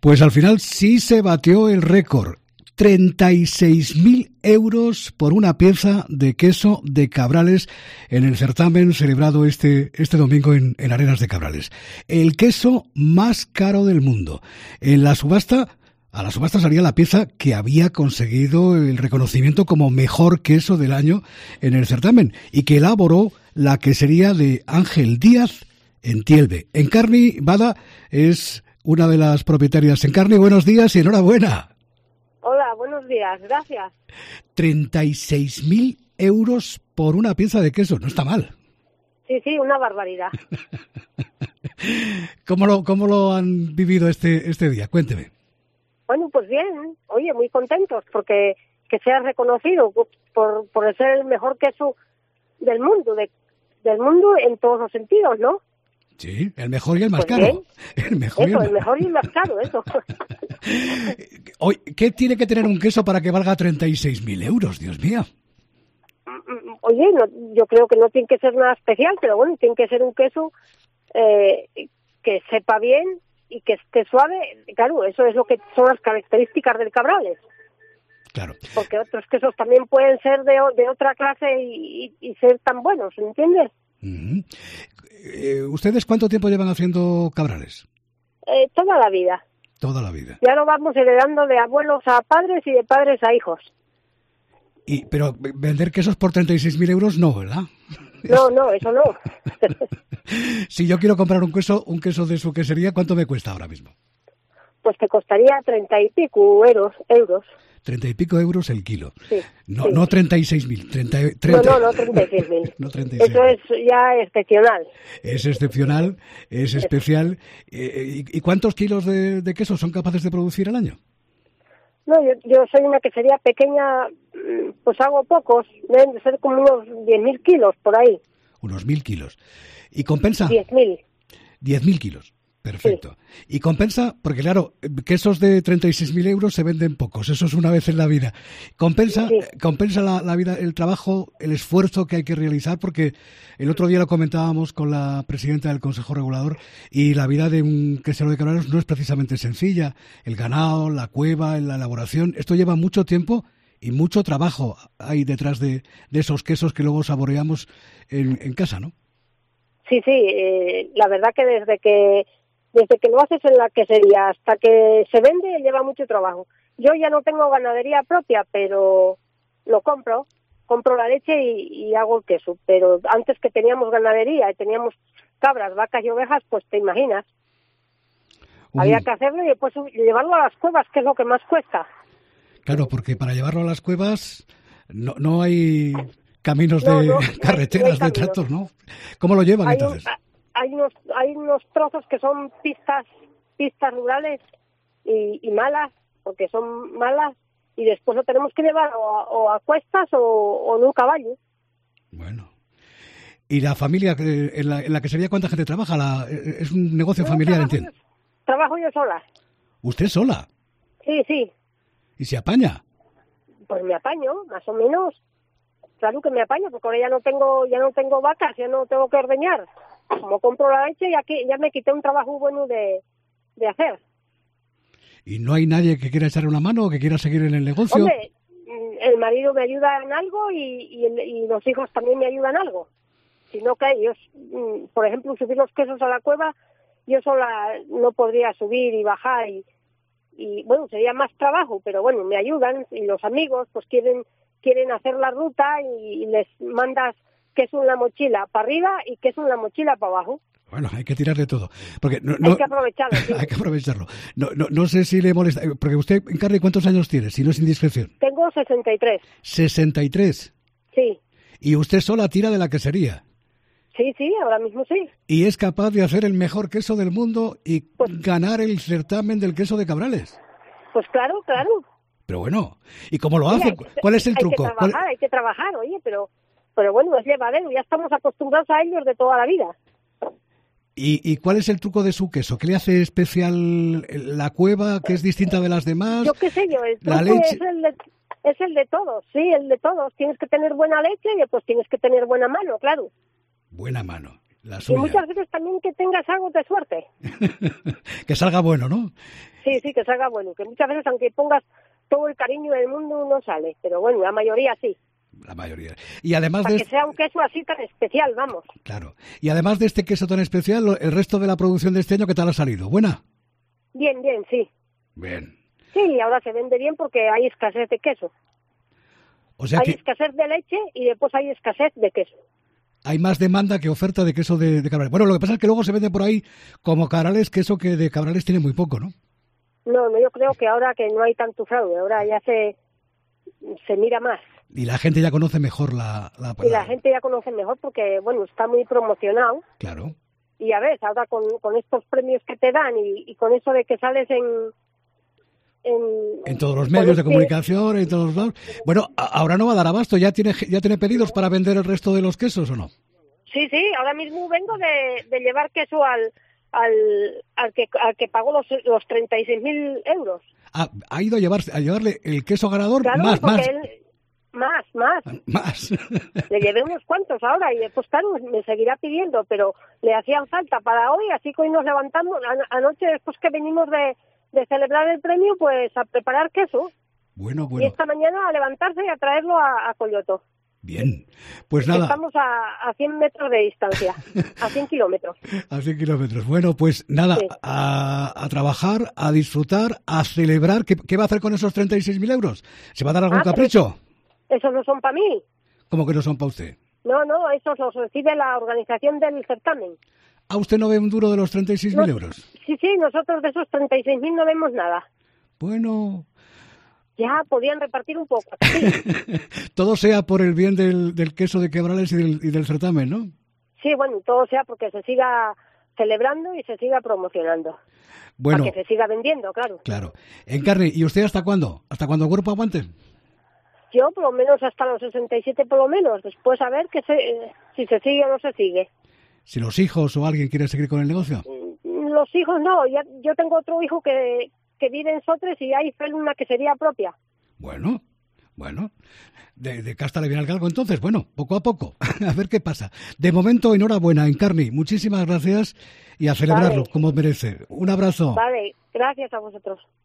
Pues al final sí se batió el récord. 36.000 euros por una pieza de queso de Cabrales en el certamen celebrado este domingo en Arenas de Cabrales. El queso más caro del mundo. En la subasta, a la subasta salía la pieza que había conseguido el reconocimiento como mejor queso del año en el certamen y que elaboró la quesería de Ángel Díaz en Tielve. Encarni Bada es una de las propietarias. Encarni, buenos días y enhorabuena. Hola, buenos días, gracias. 36.000 euros por una pieza de queso, no está mal. Sí, una barbaridad. ¿Cómo lo han vivido este día? Cuénteme. Bueno, pues bien, oye, muy contentos porque que sea reconocido por ser el mejor queso del mundo, del mundo en todos los sentidos, ¿no? Sí, el mejor y el más pues caro. Bien. El mejor y el más caro, eso. Oye, ¿qué tiene que tener un queso para que valga 36.000 euros, Dios mío? Oye, yo creo que no tiene que ser nada especial, pero bueno, tiene que ser un queso que sepa bien y que esté suave. Claro, eso es lo que son las características del Cabrales. Claro. Porque otros quesos también pueden ser de otra clase y ser tan buenos, ¿entiendes? Uh-huh. ¿Ustedes cuánto tiempo llevan haciendo Cabrales? Toda la vida. Toda la vida. Ya lo vamos heredando de abuelos a padres y de padres a hijos. Pero vender quesos por 36.000 euros no, ¿verdad? No, eso no. Si yo quiero comprar un queso de su quesería, ¿cuánto me cuesta ahora mismo? Pues te costaría 30 y pico euros. 30 y pico euros el kilo. Sí, no, sí. No 36.000. No, 36.000. No 36.000. Eso es ya excepcional. Es excepcional, es especial. ¿Y cuántos kilos de queso son capaces de producir al año? No, yo soy una quesería pequeña, pues hago pocos, deben de ser como unos 10.000 kilos por ahí. Unos 1.000 kilos. ¿Y compensa? 10.000. 10.000 kilos. Perfecto. Sí. Y compensa, porque claro, quesos de 36.000 euros se venden pocos, eso es una vez en la vida. Compensa la vida, el trabajo, el esfuerzo que hay que realizar, porque el otro día lo comentábamos con la presidenta del Consejo Regulador y la vida de un quesero de Cabrales no es precisamente sencilla. El ganado, la cueva, la elaboración, esto lleva mucho tiempo y mucho trabajo hay detrás de esos quesos que luego saboreamos en casa, ¿no? Sí, la verdad que desde que lo haces en la quesería hasta que se vende lleva mucho trabajo. Yo ya no tengo ganadería propia, pero lo compro la leche y hago el queso. Pero antes que teníamos ganadería y teníamos cabras, vacas y ovejas, pues te imaginas. Había que hacerlo y después llevarlo a las cuevas, que es lo que más cuesta. Claro, porque para llevarlo a las cuevas no hay caminos de carreteras, de tractos, ¿no? ¿Cómo lo llevan entonces? Hay unos trozos que son pistas rurales y malas, porque son malas, y después lo tenemos que llevar o a cuestas o en un caballo. Bueno. ¿Y la familia, en la quesería, cuánta gente trabaja? Es un negocio familiar, entiendo. Trabajo yo sola. ¿Usted sola? Sí. ¿Y se apaña? Pues me apaño, más o menos. Claro que me apaño, porque ahora ya no tengo vacas, ya no tengo que ordeñar. Como compro la leche, ya me quité un trabajo bueno de hacer. ¿Y no hay nadie que quiera echar una mano o que quiera seguir en el negocio? Hombre, el marido me ayuda en algo y los hijos también me ayudan en algo. Sino que ellos, por ejemplo, subir los quesos a la cueva, yo sola no podría subir y bajar y bueno, sería más trabajo, pero bueno, me ayudan y los amigos pues quieren hacer la ruta y les mandas queso en la mochila para arriba y queso en la mochila para abajo. Bueno, hay que tirar de todo. Porque hay que aprovecharlo, sí. Hay que aprovecharlo. No sé si le molesta, porque usted, Encarni, ¿cuántos años tiene? Si no es indiscreción. Tengo 63. ¿63? Sí. ¿Y usted sola tira de la quesería? Sí, ahora mismo sí. ¿Y es capaz de hacer el mejor queso del mundo y ganar el certamen del queso de Cabrales? Pues claro. Pero bueno, ¿y cómo lo hace? ¿Cuál es el truco? Hay que trabajar, oye, pero bueno, es llevadero, ya estamos acostumbrados a ellos de toda la vida. ¿Y cuál es el truco de su queso? ¿Qué le hace especial la cueva, que es distinta de las demás? Yo qué sé yo, el truco es el de todos, sí, el de todos. Tienes que tener buena leche y después tienes que tener buena mano, claro. Buena mano, la suya. Y muchas veces también que tengas algo de suerte. Que salga bueno, ¿no? Sí, sí, que salga bueno. Que muchas veces, aunque pongas todo el cariño del mundo, no sale. Pero bueno, la mayoría sí. La mayoría. Y además Para de que sea un queso así tan especial, vamos. Claro. Y además de este queso tan especial, el resto de la producción de este año, ¿qué tal ha salido? ¿Buena? Bien, bien, sí. Bien. Sí, y ahora se vende bien porque hay escasez de queso. O sea hay que escasez de leche y después hay escasez de queso. hay más demanda que oferta de queso de Cabrales. Bueno, lo que pasa es que luego se vende por ahí como Cabrales, queso que de Cabrales tiene muy poco, ¿no? No, yo creo que ahora que no hay tanto fraude, ahora ya se mira más. Y la gente ya conoce mejor Y la gente ya conoce mejor porque, bueno, está muy promocionado. Claro. Y a ver, ahora con estos premios que te dan y con eso de que sales en todos los medios de comunicación, en todos lados. Bueno, ahora no va a dar abasto. ¿Ya tiene pedidos para vender el resto de los quesos o no? Sí, ahora mismo vengo de llevar queso al que pagó los 36.000 euros. Ha ido a llevarle el queso ganador. Claro, más. Más. Le llevé unos cuantos ahora y después, claro, me seguirá pidiendo, pero le hacían falta para hoy, así que hoy nos levantamos, anoche después que venimos de celebrar el premio, pues a preparar queso. Bueno. Y esta mañana a levantarse y a traerlo a Coyoto. Bien, pues nada. Estamos a 100 metros de distancia, a 100 kilómetros. A 100 kilómetros. Bueno, pues nada, sí. a trabajar, a disfrutar, a celebrar. ¿Qué va a hacer con esos 36.000 euros? ¿Se va a dar algún capricho? Esos no son para mí. ¿Cómo que no son para usted? No, esos los recibe la organización del certamen. ¿A usted no ve un duro de los 36.000 euros? Sí, nosotros de esos 36.000 no vemos nada. Bueno. Ya, podían repartir un poco. Sí. Todo sea por el bien del queso de Cabrales y del certamen, ¿no? Sí, bueno, todo sea porque se siga celebrando y se siga promocionando. Bueno. Para que se siga vendiendo, claro. Claro. Encarni, ¿y usted hasta cuándo? ¿Hasta cuándo el cuerpo aguante? Yo por lo menos hasta los 67 por lo menos. Después a ver si se sigue o no se sigue. Si los hijos o alguien quiere seguir con el negocio. Los hijos no. Yo tengo otro hijo que vive en Sotres y hay una quesería propia. Bueno. De casta le viene al galgo entonces. Bueno, poco a poco. A ver qué pasa. De momento, enhorabuena, Encarni. Muchísimas gracias y a celebrarlo como merece. Un abrazo. Vale, gracias a vosotros.